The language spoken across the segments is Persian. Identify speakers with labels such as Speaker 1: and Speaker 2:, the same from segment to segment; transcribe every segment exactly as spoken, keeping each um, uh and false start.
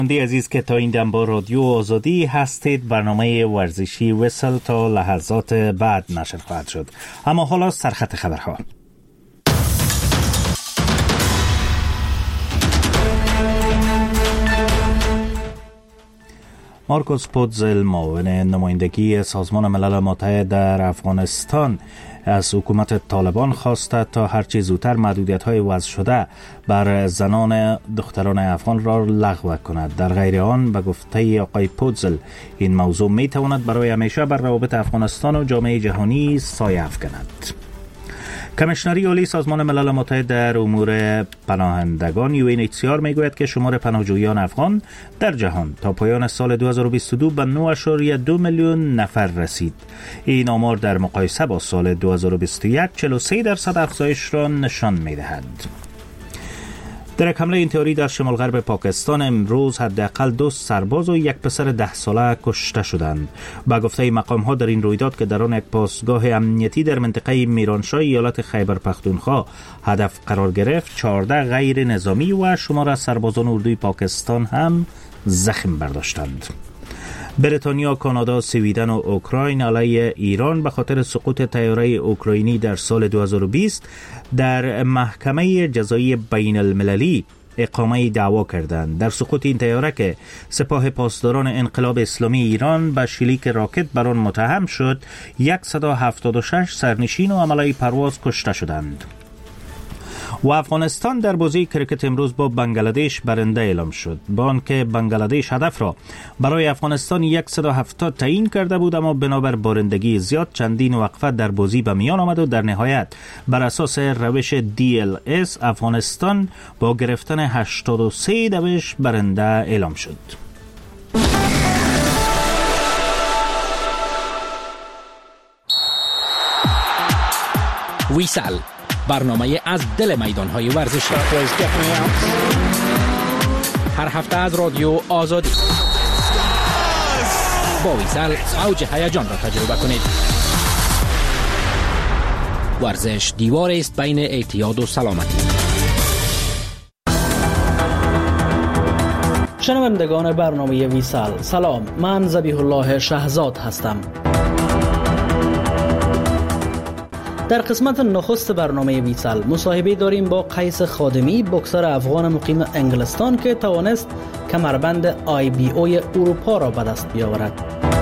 Speaker 1: عزیز که تا این دم با رادیو آزادی هستید، برنامه ورزشی وصل تا لحظات بعد نشر خواهد شد. اما حالا سرخط خبرها. مارکوس پودزل، معاون نمایندگی سازمان ملل متحد در افغانستان، از حکومت طالبان خواسته تا هرچه زودتر محدودیت‌های وضع شده بر زنان دختران افغان را لغو کند. در غیر آن، به گفته آقای پودزل، این موضوع می‌تواند برای همیشه بر روابط افغانستان و جامعه جهانی سایه افکند. کمیشنری عالی سازمان ملل متحد در امور پناهندگان یو ان اچ سی آر میگوید که شمار پناهجویان افغان در جهان تا پایان سال دو هزار و بیست و دو به نه اشاریه دو میلیون نفر رسید. این آمار در مقایسه با سال دو هزار و بیست و یک چهل و سه درصد افزایش را نشان میدهد. در یک حمله انتحاری در شمال غرب پاکستان امروز حداقل دو سرباز و یک پسر ده ساله کشته شدند. با گفته مقام ها، در این رویداد که در آن یک پاسگاه امنیتی در منطقه میرانشاه ایالت خیبر پختونخوا هدف قرار گرفت، چهارده غیر نظامی و شمار از سربازان اردوی پاکستان هم زخم برداشتند. بریتانیا، کانادا، سویدن و اوکراین علیه ایران به خاطر سقوط طیاره اوکراینی در سال دو هزار و بیست در محکمه جزایی بین المللی اقامه دعوا کردند. در سقوط این طیاره که سپاه پاسداران انقلاب اسلامی ایران به شلیک راکت بر آن متهم شد، صد و هفتاد و شش سرنشین و عمله پرواز کشته شدند. و افغانستان در بازی کرکت امروز با بنگلادش برنده اعلام شد. با آنکه بنگلادش هدف را برای افغانستان صد و هفتاد تعیین کرده بود، اما بنابر بارندگی زیاد چندین وقفه در بازی به میان آمد و در نهایت بر اساس روش دی ال اس افغانستان با گرفتن هشتاد و سه دوش برنده اعلام شد.
Speaker 2: ویسال، برنامه از دل میدان‌های ورزشی، هر هفته از رادیو آزادی. با ویسال اوج هیجان را تجربه کنید. ورزش دیواری است بین اعتیاد و سلامتی.
Speaker 3: شنوندگان برنامه ویسال، سلام، من ذبیح الله شهزاد هستم. در قسمت نخست برنامه ویسال مصاحبه داریم با قیس خادمی، بوکسر افغان مقیم انگلستان که توانست کمربند آی بی او اروپا را به دست بیاورد.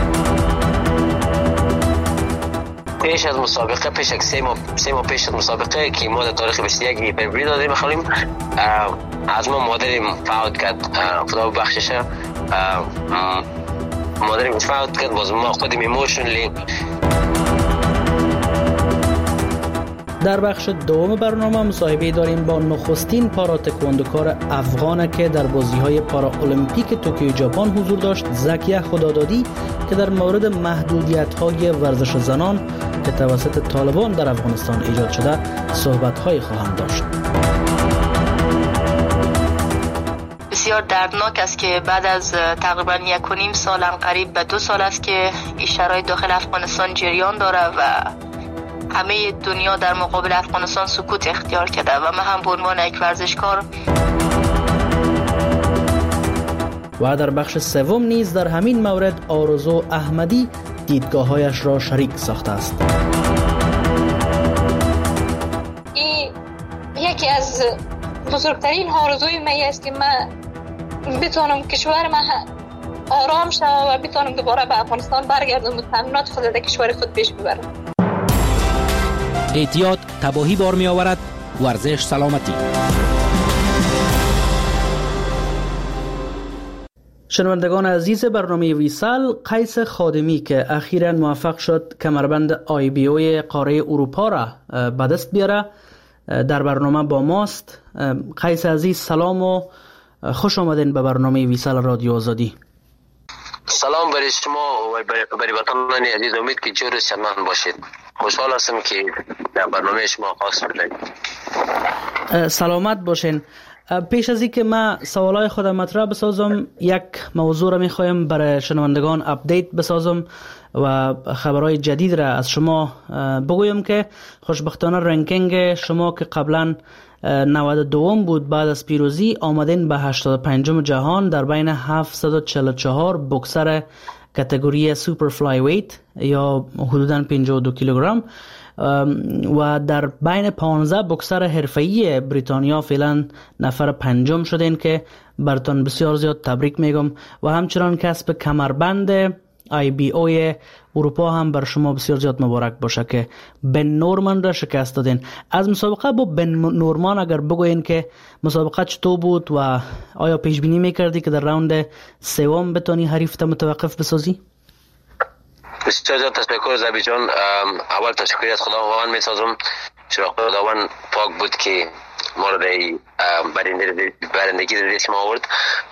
Speaker 4: پیش از مسابقه، پیش از سه ماه سه ماه پیش از مسابقه که ما در تاریخ بیست و یک فوریه دادیم خالیم، از ما مادریم فوت کرد، خدا ببخششه. مادریم فوت کرد، باز ما خودیم ایموشنلی.
Speaker 3: در بخش دوم برنامه مصاحبه داریم با نخستین پارا تکواندوکار افغان که در بازی‌های پارا المپیک توکیو ژاپن حضور داشت، زکیه خدادادی، که در مورد محدودیت‌های ورزش زنان که توسط طالبان در افغانستان ایجاد شده صحبت‌های خواهند داشت.
Speaker 5: بسیار دردناک است که بعد از تقریبا یک و نیم سال، هم قریب به دو سال است که این شرایط داخل افغانستان جریان داره و همه دنیا در مقابل افغانستان سکوت اختیار کرده و من هم به عنوان یک ورزشکار.
Speaker 3: و در بخش سوم نیز در همین مورد آرزو احمدی دیدگاه‌هایش را شریک ساخته است.
Speaker 6: این یکی از بزرگترین آرزوی من است که من بتونم کشور من آرام شد و بتونم دوباره به افغانستان برگردم و تمنات خود در کشور خود پیش ببرم.
Speaker 2: اعتیاد تباهی بار می آورد، ورزش سلامتی.
Speaker 3: شنوندگان عزیز برنامه ویسال، قیس خادمی که اخیراً موفق شد کمربند آی بی او قاره اروپا را به دست بیاره در برنامه با ماست. قیس عزیز سلام و خوش آمدین به برنامه ویسال رادیو آزادی.
Speaker 4: سلام برای شما و برای وطنان عزیز، امید که جور شادمان باشید. خوشحال هستم که در برنامه شما خواست بدهید.
Speaker 3: سلامت باشین. پیش از اینکه من سوالای خودم مطرح بسازم، یک موضوع را میخوایم برای شنوندگان اپدیت بسازم و خبرهای جدید را از شما بگویم که خوشبختانه رنکینگ شما که قبلا نود و دو بود بعد از پیروزی آمدین به هشتاد و پنج جهان در بین هفتصد و چهل و چهار بوکسر کاتگوری سوپر فلای ویت یا حدوداً پنجاه و دو کیلوگرم و در بین پانزده بوکسر حرفه‌ای بریتانیا فعلا نفر پنجم شدین که براتون بسیار زیاد تبریک میگم و همچنان کسب کمربند آی بی او اروپا هم بر شما بسیار زیاد مبارک باشه که بن نورمان را شکست دادین. از مسابقه با بن نورمان اگر بگوین که مسابقه چطور بود و آیا پیش بینی میکردی که در راوند سوم بتونی حریفت متوقف بسازی؟
Speaker 4: بسیار زیاد تشکر زبی جان. اول تشکر از خداوند میسازم چرا خداوند پاک بود که ما را در برندگی ریس ما آورد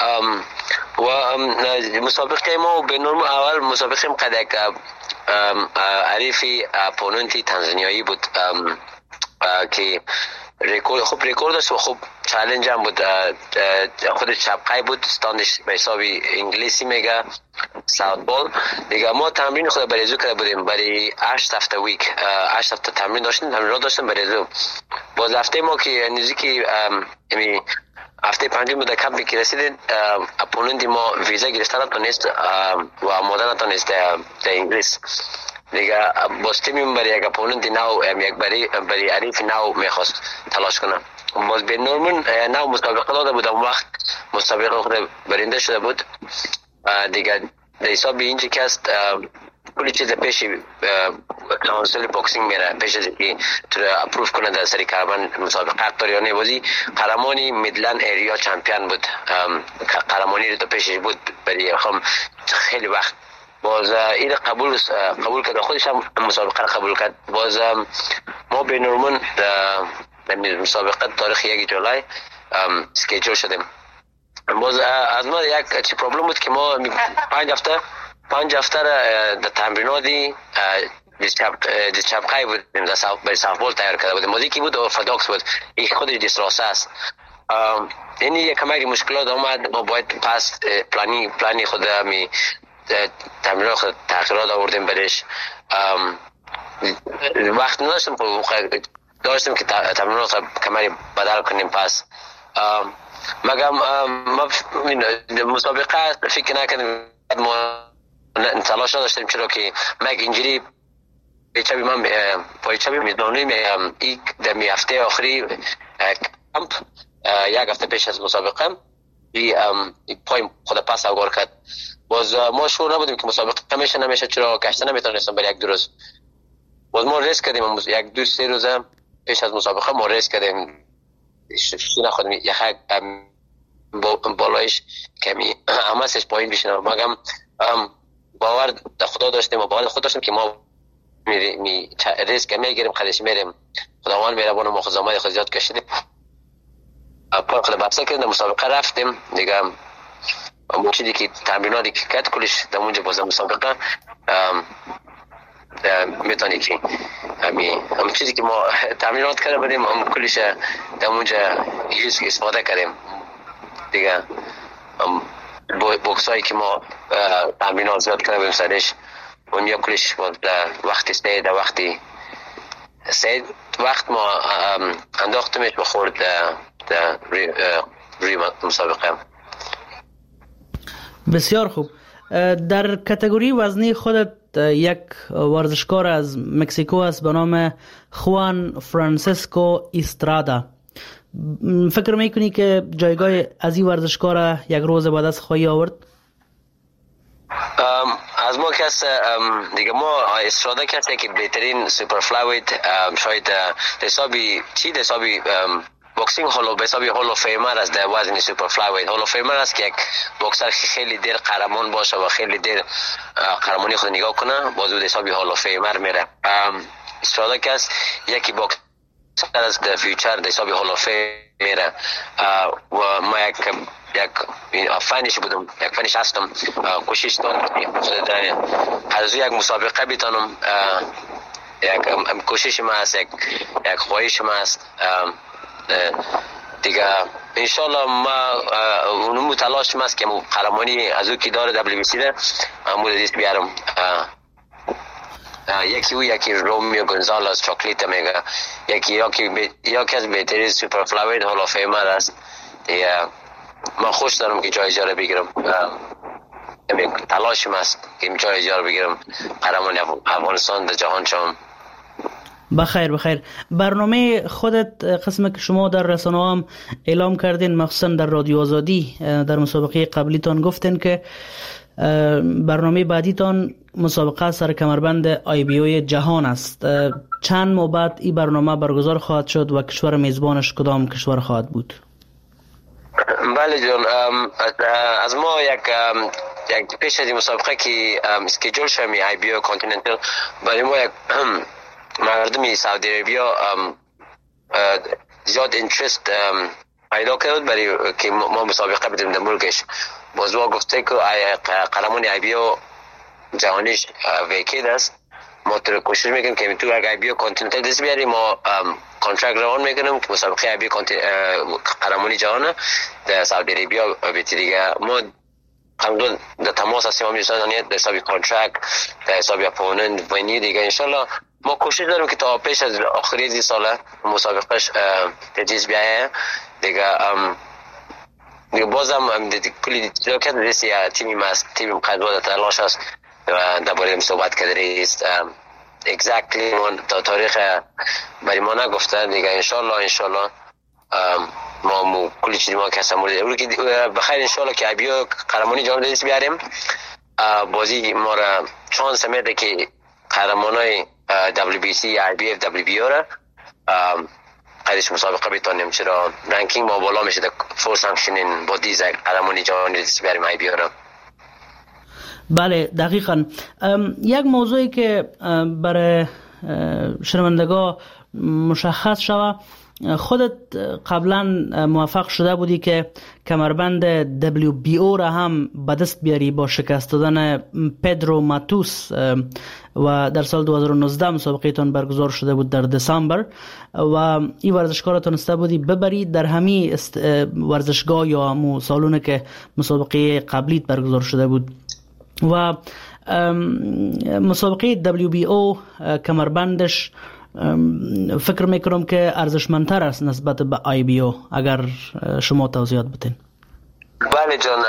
Speaker 4: و مسابقه ما به نورم اول مسابقه قد یک عریف پوننتی تنزانیایی بود که ریکورد خوب ریکورد داشت و خوب چالش هم بود. خود چپقای بود، استاندش به حساب انگلیسی میگه ساوت بال دیگه. ما تمرین خود برای زو کرده بودیم برای هشت هفته ویک، هشت هفته تمرین داشتیم تمرین داشتیم برای زو. باز هفته ما که نزدیک امی هفته پنجم بود کمپی که رسیدیم اپوننتی ما ویزا گرفته نتونست و آماده نتونست در انگلیس دیگه. باز تیمیم برای یک اپوننتی نو یک برای برای عریف نو میخواست تلاش کنه. باز به نورمن نو مسابقه داده بود، اون وقت مسابقه خود برنده شده بود دیگه. در حساب اینجا که است کلی چیز پیش کانسل باکسینگ میره پیش از که تو اپروف کنه در سری کاربن مسابقه اکتوریانه بازی قهرمانی میدلند ایریا چمپیون بود. قهرمانی رو تو پیشش بود برای هم خیلی وقت. باز این قبول قبول کرد، خودش هم مسابقه را قبول کرد. باز ما به نورمن در مسابقه تاریخ یک جولای اسکیجول شدیم. باز از ما یک چی پرابلم بود که ما پنج هفته پنج هفته در تمریناتی دی چپقای بودیم در برای سافبال تیار کرده بودیم. بازی که بود ارتودکس بود، این خودش دیسراسه است. این یک کمک مشکلات آمد، ما باید پس پلانی پلانی خود می تمرین خود تغییرات آوردیم برش. وقت نداشتم داشتیم که تمرینات کمری بدل کنیم. پس مگم ما مسابقه فکر نکردیم، ما تلاش داشتیم چرا که مگ اینجوری پیچابی من پای چابی میدونیم یک دمی هفته آخری کمپ یک هفته پیش از مسابقه ای پای خود پس اوگار کرد. باز ما شور نبودیم که مسابقه میشه نمیشه چرا کشته نمیتونستم برای یک دو روز. باز ما ریس کردیم یک دو سه روزه پیش از مسابقه ما ریس کردیم شینا خودم یک بالایش کمی همسش پایین بشنم. مگم باور خدا داشتیم و باور خود داشتیم که ما می می ریسک میگیریم خودش میریم. خداوند مهربان ما خدمات خود زیاد کشیدیم. پا خود بحث کردیم مسابقه رفتیم دیگه. اون چیزی که تمریناتی که کرد کلش در اونجا باز مسابقه میتونی که همین هم چیزی که ما تمرینات کرده بودیم هم کلش در اونجا یوز استفاده کردیم دیگه. بوکس هایی که ما تمرینات زیاد کرده بودیم سرش اون یا کلش در وقتی سه در وقتی سه وقت ما انداختمش بخورد در روی مسابقه.
Speaker 3: بسیار خوب. در کاتگوری وزنی خودت یک ورزشکار از مکزیکو است به نام خوان فرانسیسکو ایسترادا. فکر میکنی که جایگاه از این ورزشکار یک روز بعد از خواهی آورد؟
Speaker 4: از ما کس دیگه ما استرادا کسی که بهترین سوپر فلاویت شاید حسابی چی حسابی بوکسینگ هولو به حسابی هولو فیمر از در وزن سوپر فلاویت. هولو فیمر است که یک بوکسر خیلی دیر قهرمان باشه و خیلی دیر قهرمانی خود نگاه کنه باز به حسابی هولو فیمر میره. استرادا کس یکی بوکسر از در فیوچر در حسابی هولو فیمر میره و ما یک یک فنیش بودم یک فنیش هستم کوشش دارم از یک مسابقه بتونم یک کوشش ما است یک یک خواهش ما است دیگه انشالله ما اونمو تلاش ماست که قهرمانی از او که داره دبلیو بی سی ده امو دست بیارم. یکی او یکی رومیو گونزالز چاکلیت میگه، یکی یکی یکی از بهترین سوپر فلاوید هال آف فیمر است. من خوش دارم که جایزه رو بگیرم. تلاشم است که جایزه رو بگیرم قهرمان افغانستان در جهان شم.
Speaker 3: بخیر بخیر. برنامه خودت قسم که شما در رسانه هم اعلام کردین، مخصوصا در رادیو آزادی در مسابقه قبلیتان گفتین که برنامه بعدیتان مسابقه سر کمربند آی بی او جهان است. چند ماه بعد این برنامه برگزار خواهد شد و کشور میزبانش کدام کشور خواهد بود؟
Speaker 4: بله جان، از ما یک یک پیش از این مسابقه که اسکیجول شد می آی بی او کانتیننتال، برای ما یک مردمی سعودی عربیا زیاد اینترست پیدا کرد برای که ما مسابقه بدیم در ملکش. بازوا گفته که قهرمان آی بی او جهانیش ویکید است. ما تو کوشش میکنیم که تو آی بی او کانتیننتال دست بیاریم. ما کانترکت روان میکنیم که مسابقه آی بی او قهرمانی جهان در سعودی عربیا بیتی دیگه. ما همون در تماس هستیم همین در حساب کانترکت، در حساب اپوننت ونیو دیگه. انشالله ما کوشش داریم که تا پیش از آخری این سال مسابقهش تجهیز بیایه دیگه. دیگه بازم کلی جاکت رسی تیمی ماست، تیم قدوات تلاش است و درباره این صحبت کرده است. اگزکتلی تا تاریخ برای ما نگفتن دیگه. انشالله انشالله ما مو کلی چیزی ما کسا مورد اول که بخیر انشالله که آی بی او قهرمانی جهان دست بیاریم. بازی ما را چانس میده که قهرمانای دبلیو بی سی آی بی اف دبلیو بی او را قیدش مسابقه بتونیم، چرا رنکینگ ما بالا میشه در فور سانکشنین بودیز قهرمانی جهانی دست بیاریم آی بی او را.
Speaker 3: بله دقیقاً. یک موضوعی که برای شنوندگان مشخص شوه، خودت قبلا موفق شده بودی که کمربند دبلیو بی او را هم به دست بیاری با شکست دادن پدرو ماتوس و در سال دو هزار و نوزده مسابقه تان برگزار شده بود در دسامبر و این ورزشکار تونسته بودی ببری در همین ورزشگاه یا همون سالونه که مسابقه قبلیت برگزار شده بود. و مسابقه دبلیو بی او کمربندش فکر میکنم که ارزشمندتر است نسبت به آی بی او. اگر شما توضیحات بدین.
Speaker 4: بله جان،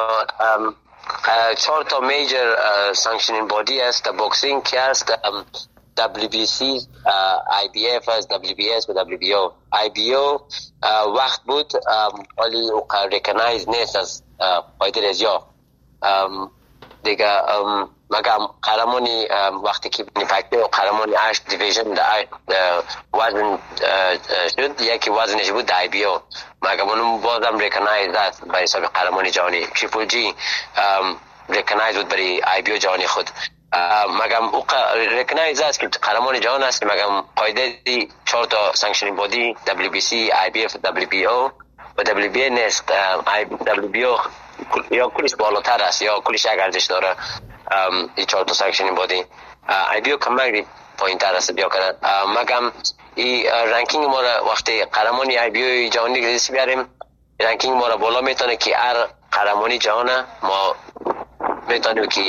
Speaker 4: چهار تا میجر سانکشنینگ بادی است در بوکسینگ که است دبلیو بی سی، آی بی اف است، دبلیو بی اس و دبلیو بی او. آی بی او وقت بود ولی او ریکگنایز نیست از قاعده رضیا دیگه. مگم قهرمانی وقتی که نیفکته و قهرمانی هشت دیویژن در وزن شد، یکی وزنش بود در آی بی او. مگم اونم بازم ریکگنایز است برای حساب قهرمانی جهانی. تریپل جی ریکگنایز بود برای آی بی او جهانی خود. مگم او ریکگنایز است که قهرمان جهان است. مگم قاعده چهار تا سانکشنینگ بادی دبلیو بی سی، آی بی اف، دبلیو بی او و دبلیو بی نیست. دبلیو بی او یا کلیش بالاتر است یا کلیش یک ارزش داره. این چهار تا سانکشنینگ بادی آی بی او کمک پایین تر است بیا کنن. مگم این رنکینگ ما را وقتی قهرمانی آی بی او جهانی دست بیاریم، رنکینگ ما را بالا میتونه که هر قهرمانی جهان ما میتونیم که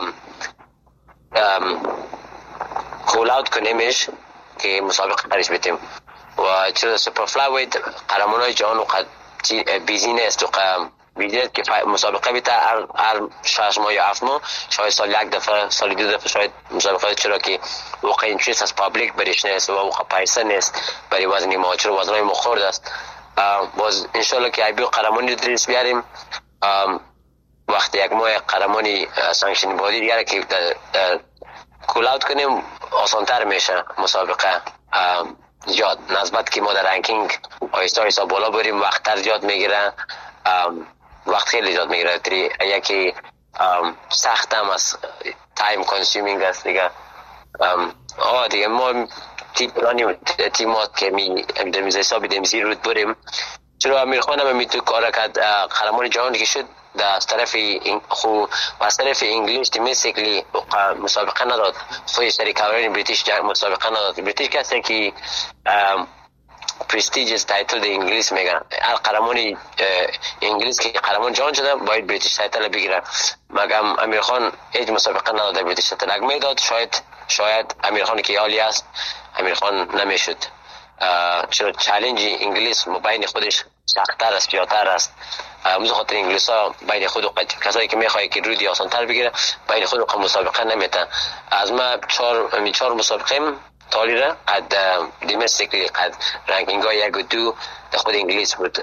Speaker 4: کول اوت کنیمش که مسابقه قرارش بدیم. و چرا سوپر فلاوید قهرمانای جهان و بیزی نیست و بیدید که مسابقه بیتا هر, هر شش ماه یا هفت ماه، شاید سال یک دفعه سال دو دفعه شاید مسابقه، چرا که واقع اینترست از پابلیک بریش نیست و واقع پیسه نیست برای وزنی ما، چرا وزنای ما خورد است. باز انشالله که آی بی او قهرمانی دریس بیاریم. وقتی یک ماه قهرمانی سانکشنینگ بادی دیگه که کول اوت کنیم آسانتر میشه مسابقه. یاد نسبت که ما در رنکینگ آیستا آیستا بالا بریم، وقت تر زیاد میگیره، وقت خیلی زیاد میگیره. یکی سخت هم از تایم کنسیومینگ است دیگه. آه دیگه ما تیمات که می دمیز حسابی دمیزی رود بریم، چرا امیر خان هم میتو کار کرد قهرمان جهانی که شد از طرف خو و از طرف انگلیش دمیسیکلی مسابقه نداد. خودش در کاورین بریتیش مسابقه نداد. بریتیش کسی که پرستیجیس تایتل در انگلیس میگن. هر قهرمان انگلیس که قهرمان جهان شده باید بریتیش تایتل بگیره. مگم امیر خان هیچ مسابقه نداده بریتیش تایتل. اگه میداد شاید شاید امیر خان که عالی است امیر خان نمیشد. چرا چالش انگلیس بین خودش سخت‌تر است، پیاتر است. موزه خاطر انگلیس ها بین خود کسایی که میخوایی که رودی آسان تر بگیره بین خود مسابقه نمیتن. از ما چهار می چهار مسابقه تالی را قد دیمستیکلی قد رنکینگ ها یک و دو در خود انگلیس بود.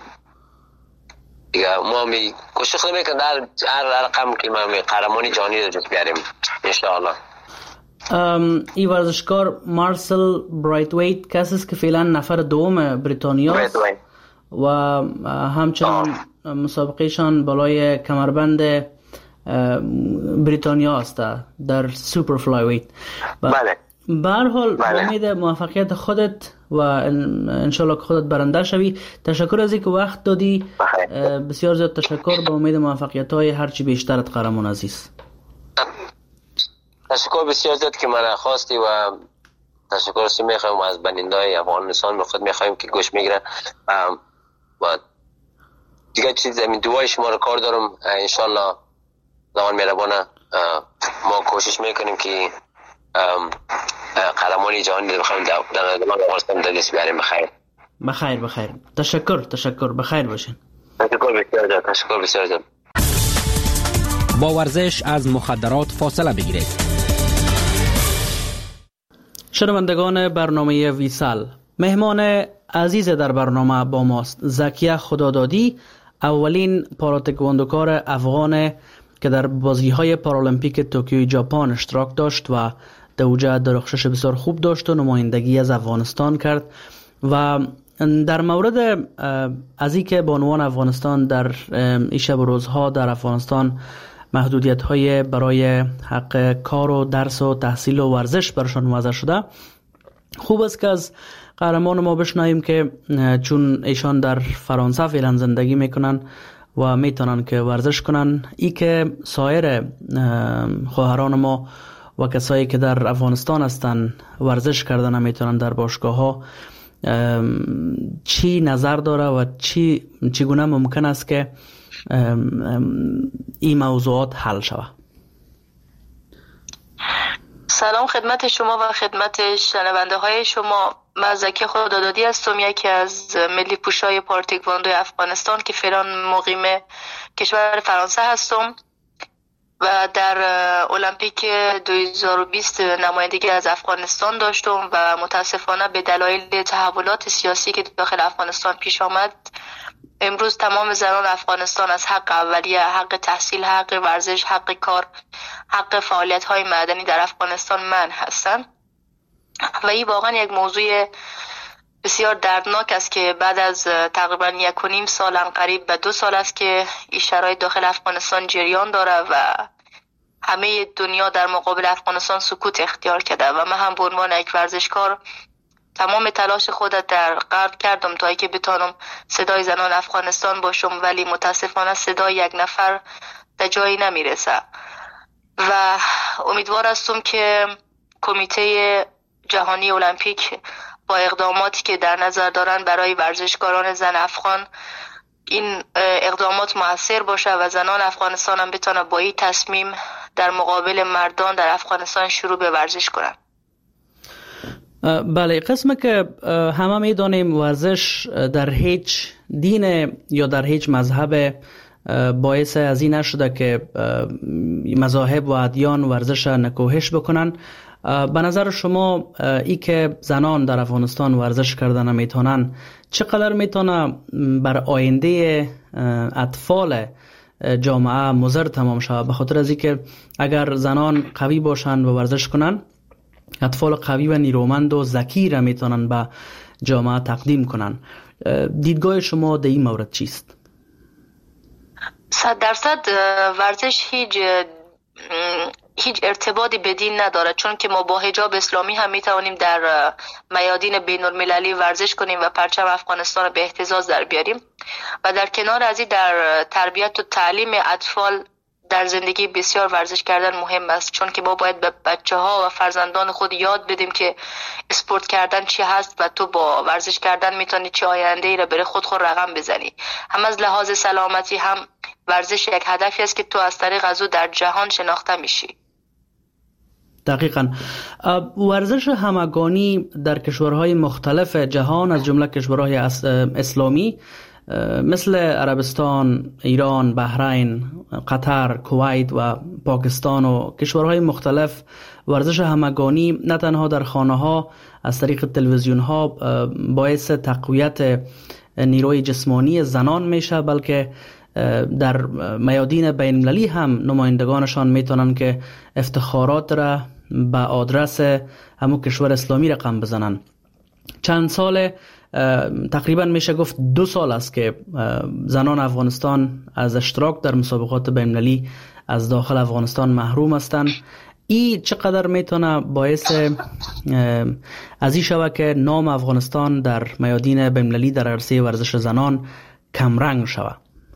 Speaker 4: دیگه ما می کوشش میکنیم در هر رقم که ما می قهرمانی جهانی رو جز بیاریم ان شاء الله.
Speaker 3: ای ورزشکار مارسل برایتویت کسی است که فعلا نفر دوم بریتانیا است و همچنان مسابقهشان بالای کمربند بریتانیا است در سوپر فلای ویت.
Speaker 4: بله.
Speaker 3: به هر حال امید موفقیت خودت و انشالله که خودت برنده شوی. تشکر از اینکه وقت دادی. بسیار زیاد تشکر. به امید موفقیت های هرچی بیشترت قهرمان عزیز.
Speaker 4: تشکر بسیار زیاد که من خواستی و تشکر سی میخوایم از بیننده‌های افغانستان به خود میخوایم که گوش میگیرن و دیگه چیز همین دعای شما رو کار دارم. انشالله زمان مهربانه ما کوشش میکنیم که قهرمانی جهانی رو بخوایم در زمان افغانستان در دست بیاریم. بخیر
Speaker 3: بخیر بخیر. تشکر تشکر. بخیر باشین.
Speaker 4: تشکر بسیار زیاد. تشکر بسیار زیاد.
Speaker 2: با ورزش از مخدرات فاصله بگیرید.
Speaker 3: شنوندگان برنامه ویسال، مهمان عزیز در برنامه با ماست زکیه خدادادی، اولین پاراتکواندوکار افغان که در بازی‌های پارالمپیک توکیو ژاپن اشتراک داشت و در اوجه درخشش بسیار خوب داشت و نمایندگی از افغانستان کرد. و در مورد از اینکه بانوان افغانستان در این شب و روزها در افغانستان محدودیت‌های برای حق کار و درس و تحصیل و ورزش برشان وضع شده، خوب است که از قهرمان ما بشنویم که چون ایشان در فرانسه فعلا زندگی میکنن و میتونن که ورزش کنن، ای که سایر خواهران ما و کسایی که در افغانستان هستن ورزش کردن نمیتونن در باشگاه ها، چی نظر داره و چی چگونه ممکن است که این موضوعات حل شود؟
Speaker 5: سلام خدمت شما و خدمت شنونده های شما. من زکی خدادادی هستم، یکی از ملی پوشای پارتیکواندو افغانستان که فعلا مقیم کشور فرانسه هستم و در المپیک دو هزار و بیست نمایندگی از افغانستان داشتم و متاسفانه به دلایل تحولات سیاسی که داخل افغانستان پیش آمد امروز تمام زنان افغانستان از حق اولیه، حق تحصیل، حق ورزش، حق کار، حق فعالیت های معدنی در افغانستان منع هستند و این واقعا یک موضوع بسیار دردناک است که بعد از تقریبا یک و نیم سال قریب به دو سال است که این شرایط داخل افغانستان جریان داره و همه دنیا در مقابل افغانستان سکوت اختیار کرده و من هم به عنوان یک ورزشکار تمام تلاش خودت در غرب کردم تا اینکه بتانم صدای زنان افغانستان باشم، ولی متاسفانه صدای یک نفر در جایی نمیرسه و امیدوار هستم که کمیته جهانی المپیک با اقداماتی که در نظر دارن برای ورزشکاران زن افغان این اقدامات موثر باشه و زنان افغانستان هم بتونن با این تصمیم در مقابل مردان در افغانستان شروع به ورزش کنن.
Speaker 3: بله، قسمه که همه میدانیم ورزش در هیچ دین یا در هیچ مذهب باعث از این نشده که مذاهب و ادیان ورزش نکوهش بکنن. به نظر شما ای که زنان در افغانستان ورزش کردن نمیتونن چقدر میتونه بر آینده اطفال جامعه مضر تمام شود؟ به خاطر از اینکه اگر زنان قوی باشن و ورزش کنن، اطفال قوی و نیرومند و ذکی را میتونن به جامعه تقدیم کنن. دیدگاه شما در این مورد چیست؟
Speaker 5: صد درصد ورزش هیچ هیچ ارتباطی به دین نداره، چون که ما با حجاب اسلامی هم میتوانیم در میادین بین المللی ورزش کنیم و پرچم افغانستان رو به اهتزاز در بیاریم و در کنار از این در تربیت و تعلیم اطفال در زندگی بسیار ورزش کردن مهم است، چون که ما باید به بچه ها و فرزندان خود یاد بدیم که اسپورت کردن چی هست و تو با ورزش کردن میتونی چه آینده ای را برای خود خود رقم بزنی. هم از لحاظ سلامتی هم ورزش یک هدفی است که تو از طریق از او در جهان شناخته میشی.
Speaker 3: دقیقاً. ورزش همگانی در کشورهای مختلف جهان از جمله کشورهای اسلامی مثل عربستان، ایران، بحرین، قطر، کویت و پاکستان و کشورهای مختلف ورزش همگانی نه تنها در خانه‌ها از طریق تلویزیون‌ها باعث تقویت نیروی جسمانی زنان میشه، بلکه در میادین بین المللی هم نمایندگانشان میتونن که افتخارات را به آدرس همون کشور اسلامی رقم بزنن. چند سال، تقریبا میشه گفت دو سال است که زنان افغانستان از اشتراک در مسابقات بین المللی از داخل افغانستان محروم هستند. این چقدر میتونه باعث از این شود که نام افغانستان در میادین بین المللی در عرصه ورزش زنان کمرنگ شود؟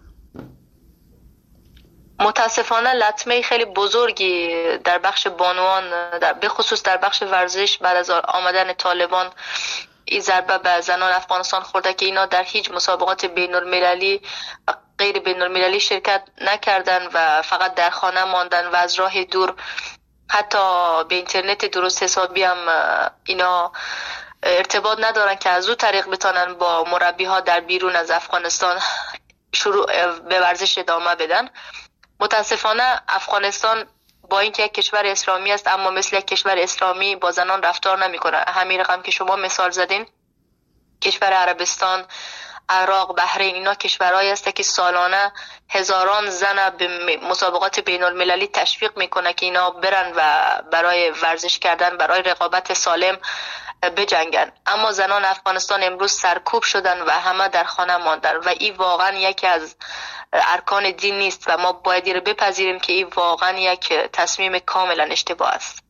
Speaker 5: متاسفانه لطمه خیلی بزرگی در بخش بانوان، در به خصوص در بخش ورزش بعد از آمدن طالبان این ضربه به زنان افغانستان خورده که اینا در هیچ مسابقات بین المللی و غیر بین المللی شرکت نکردن و فقط در خانه ماندن و از راه دور حتی به اینترنت درست حسابی هم اینا ارتباط ندارن که از او طریق بتانن با مربی ها در بیرون از افغانستان شروع به ورزش ادامه بدن. متاسفانه افغانستان با اینکه یک کشور اسلامی است اما مثل یک کشور اسلامی با زنان رفتار نمیکنه. همین رقم که شما مثال زدین، کشور عربستان، عراق، بحرین، اینا کشورهایی هست که سالانه هزاران زن به مسابقات بین المللی تشویق میکنه که اینا برن و برای ورزش کردن، برای رقابت سالم بجنگن. اما زنان افغانستان امروز سرکوب شدن و همه در خانه ماندن و این واقعا یکی از ارکان دین نیست و ما باید رو بپذیریم که این واقعا یک تصمیم کاملا اشتباه است.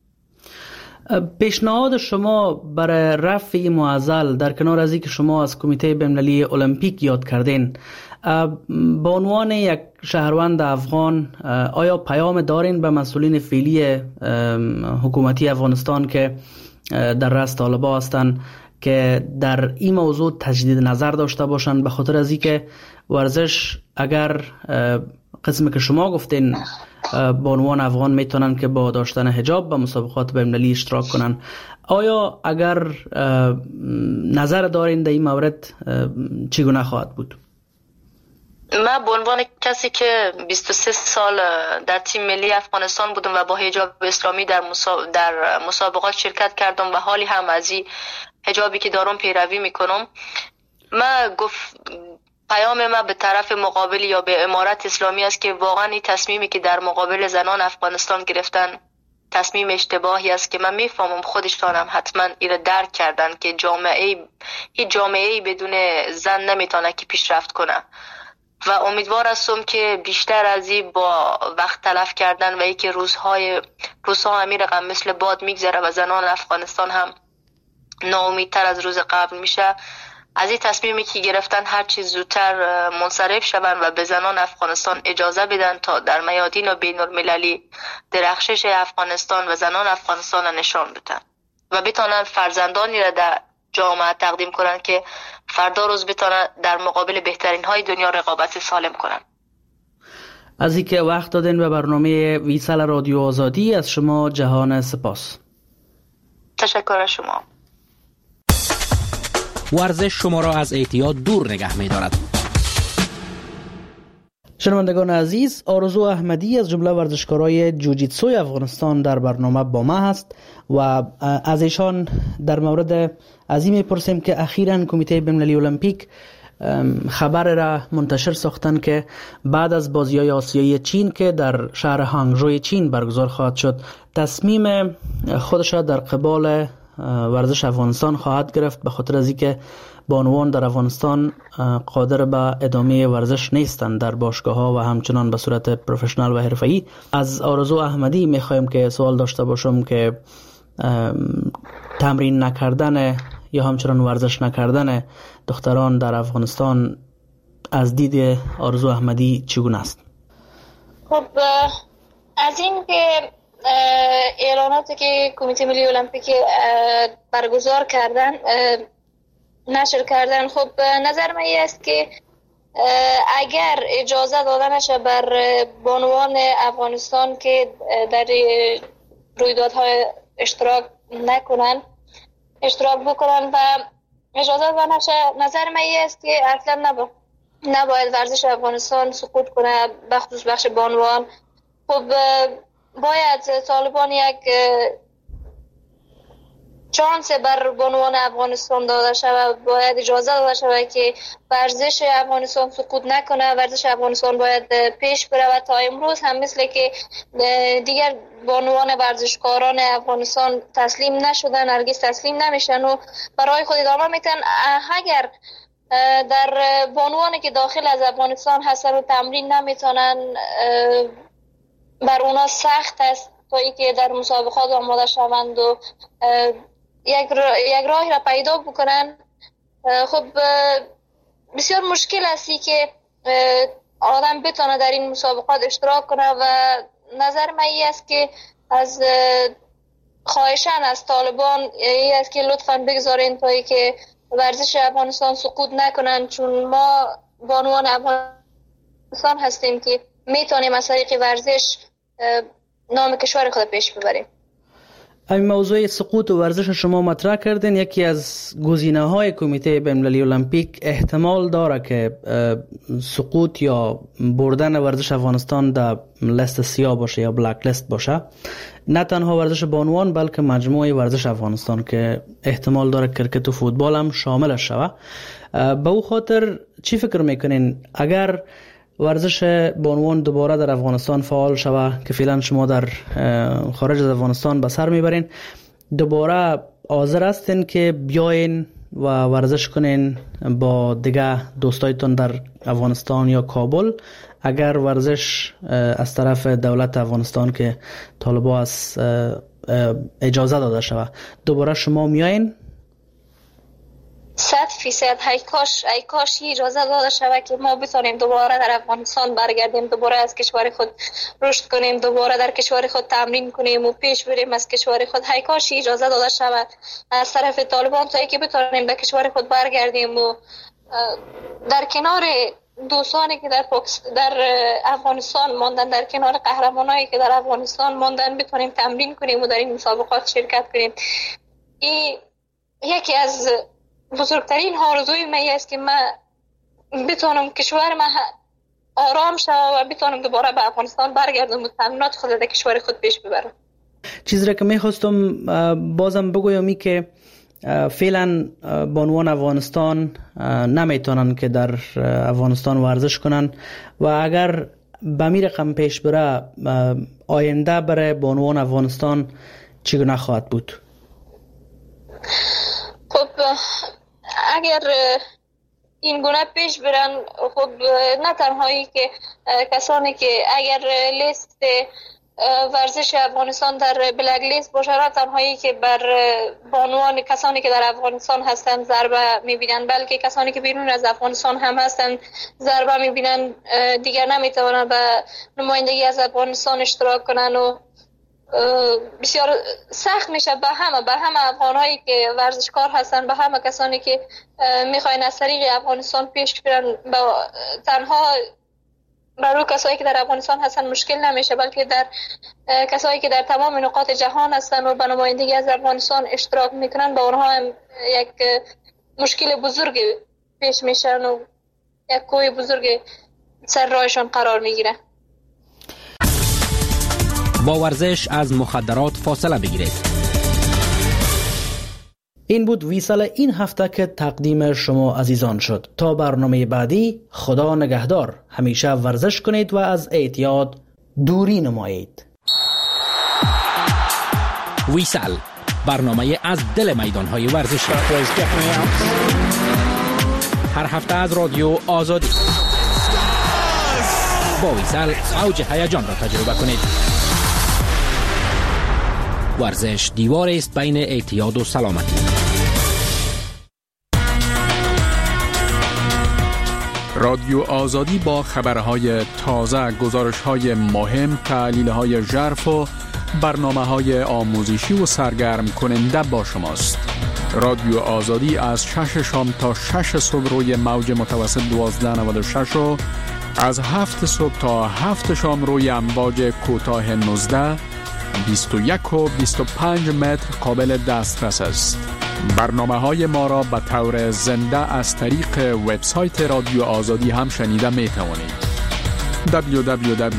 Speaker 3: پیشنهاد شما برای رفع این معضل در کنار از اینکه شما از کمیته بین‌المللی المپیک یاد کردین، به عنوان یک شهروند افغان آیا پیام دارین به مسئولین فعلی حکومتی افغانستان که در رأس طالبان هستند که در این موضوع تجدید نظر داشته باشند، به خاطر از اینکه ورزش اگر قسمی که شما گفتین به عنوان افغان میتونن که با داشتن حجاب به مسابقات بین‌المللی اشتراک کنن، آیا اگر نظر دارین در این مورد چگونه خواهد بود؟
Speaker 5: من به عنوان کسی که بیست و سه سال در تیم ملی افغانستان بودم و با حجاب اسلامی در در مسابقات شرکت کردم و حالی هم از این حجابی که دارم پیروی میکنم، من گفت پیام ما به طرف مقابل یا به امارت اسلامی است که واقعا این تصمیمی که در مقابل زنان افغانستان گرفتن تصمیم اشتباهی است که من میفهمم خودشان هم حتما این درک کردن که جامعه هیچ جامعه‌ای بدون زن نمیتونه که پیشرفت کنه و امیدوار هستم که بیشتر از این با وقت تلف کردن و ای که روزهای روزها همین رقم مثل باد میگذره و زنان افغانستان هم ناامیدتر از روز قبل میشه، از این تصمیمی که گرفتن هر چیز زودتر منصرف شوند و به زنان افغانستان اجازه بدن تا در میادین و بین المللی درخشش افغانستان و زنان افغانستان را نشان بدن و بتانن فرزندانی را در جامعه تقدیم کنن که فردا روز بتانن در مقابل بهترین های دنیا رقابت سالم کنن.
Speaker 3: از اینکه وقت دادن به برنامه ویسال رادیو آزادی از شما جهان سپاس.
Speaker 5: تشکر از شما.
Speaker 2: ورزش شما را از اعتیاد دور نگه می دارد.
Speaker 3: شنوندگان عزیز، آرزو احمدی از جمله ورزشکارای جوجیتسوی افغانستان در برنامه با ما هست و از ایشان در مورد از این میپرسیم که اخیراً کمیته بین‌المللی المپیک خبر را منتشر ساختن که بعد از بازی‌های آسیایی چین که در شهر هانگژو چین برگزار خواهد شد، تصمیم خودش را در قبال ورزش افغانستان خواهد گرفت، به خاطر از اینکه بانوان در افغانستان قادر به ادامه ورزش نیستند در باشگاه‌ها و همچنان به صورت پروفشنال و حرفه‌ای. از آرزو احمدی می‌خوایم که سوال داشته باشم که تمرین نکردن یا همچنان ورزش نکردن دختران در افغانستان از دید آرزو احمدی چگونه است؟
Speaker 6: خب از این که اعلاناتی که کمیته ملی المپیک برگزار کردن نشر کردن، خب نظر من این است که اگر اجازه داده نشه بر بانوان افغانستان که در رویدادهای اشتراک نکنن اشتراک بکنن و اجازه داده نشه، نظر من این است که اصلا نبا نباید ورزش افغانستان سقوط کنه، بخصوص بخش بانوان. خب باید طالبان یک چانس بر بانوان افغانستان داده شود، باید اجازه داده شود که ورزش افغانستان سقوط نکنه، ورزش افغانستان باید پیش بره. و تا امروز هم مثل که دیگر بانوان ورزشکاران افغانستان تسلیم نشدن، هرگز تسلیم نمیشن و برای خود ادامه میتن. اگر در بانوانی که داخل از افغانستان هستن و تمرین نمیتونن، بر اونا سخت است تا ای که در مسابقات آماده شوند و یک, را، یک راهی را پیدا بکنن. خب بسیار مشکل هستی که آدم بتونه در این مسابقات اشتراک کنه و نظر من این است که از خواهشان از طالبان این است که لطفاً بگذارین تا ای که ورزش افغانستان سقوط نکنن، چون ما بانوان افغانستان هستیم که میتونیم از طریق ورزش نام کشور خود پیش ببریم.
Speaker 3: این موضوع سقوط و ورزش شما مطرح کردین. یکی از گزینه‌های کمیته بین‌المللی المپیک احتمال داره که سقوط یا بردن ورزش افغانستان در لیست سیاه باشه یا بلک لیست باشه، نه تنها ورزش بانوان بلکه مجموعه ورزش افغانستان که احتمال داره کرکت و فوتبال هم شامل شوه. به او خاطر چی فکر میکنین اگر ورزش بانوان دوباره در افغانستان فعال شوه که فعلا شما در خارج از افغانستان به سر میبرین، دوباره حاضر هستین که بیاین و ورزش کنین با دیگه دوستایتون در افغانستان یا کابل اگر ورزش از طرف دولت افغانستان که طالبان از اجازه داده شوه، دوباره شما میاین؟
Speaker 6: صد فیصد ای کاش ای کاش اجازه داده شود که ما بتونیم دوباره در افغانستان برگردیم، دوباره از کشور خود رشد کنیم، دوباره در کشور خود تمرین کنیم و پیش بریم از کشور خود. ای کاش اجازه داده شود از طرف طالبان تا اینکه بتونیم در کشور خود برگردیم و در کنار دوستانی که در در افغانستان ماندن، در کنار قهرمانایی که در افغانستان ماندن بتونیم تمرین کنیم و در این مسابقات شرکت کنیم. این یکی از بزرگترین آرزوی من است که من بتونم کشور من آرام شد و بتونم دوباره به افغانستان برگردم و تمرینات خود در کشور خود پیش ببرم.
Speaker 3: چیزی را که میخواستم بازم بگویم این که فعلا بانوان افغانستان نمیتونن که در افغانستان ورزش کنن و اگر به می رقم پیش بره آینده برای بانوان افغانستان چگونه خواهد بود؟
Speaker 6: خب اگر این گونه پیش برن، خب نه تنهایی که کسانی که اگر لیست ورزش افغانستان در بلک لیست باشه، نه تنهایی که بر بانوان کسانی که در افغانستان هستند ضربه میبینن، بلکه کسانی که بیرون از افغانستان هم هستند ضربه میبینن، دیگر نمیتوانند به نمایندگی از افغانستان اشتراک کنن و بسیار سخت میشه به همه به همه افغانهایی که ورزشکار هستن، به همه کسانی که میخواین از طریق افغانستان پیش برن. تنها برای کسایی که در افغانستان هستن مشکل نمیشه، بلکه در کسایی که در تمام نقاط جهان هستن و به نمایندگی از افغانستان اشتراک میکنن، با اونها هم یک مشکل بزرگ پیش میشن و یک کوه بزرگ سر راهشان قرار میگیره.
Speaker 2: با ورزش از مخدرات فاصله بگیرید.
Speaker 3: این بود ویسال این هفته که تقدیم شما عزیزان شد. تا برنامه بعدی، خدا نگهدار. همیشه ورزش کنید و از اعتیاد دوری نمایید.
Speaker 2: ویسال، برنامه از دل میدانهای ورزشی. هر هفته از رادیو آزادی. با ویسال اوج هیجان را تجربه کنید. ورزش دیوار است بین اعتیاد و سلامتی.
Speaker 7: رادیو آزادی با خبرهای تازه، گزارش‌های مهم، تحلیل‌های ژرف و برنامه‌های آموزشی و سرگرم کننده با شماست. رادیو آزادی از شش شام تا شش صبح روی موج متوسط دوازده نود و شش و از هفت صبح تا هفت شام روی امواج کوتاه نوزده، بیست و یک و بیست و پنج متر قابل دسترس است. برنامه های ما را به طور زنده از طریق وبسایت رادیو آزادی هم شنیده می توانید. دبلیو دبلیو دبلیو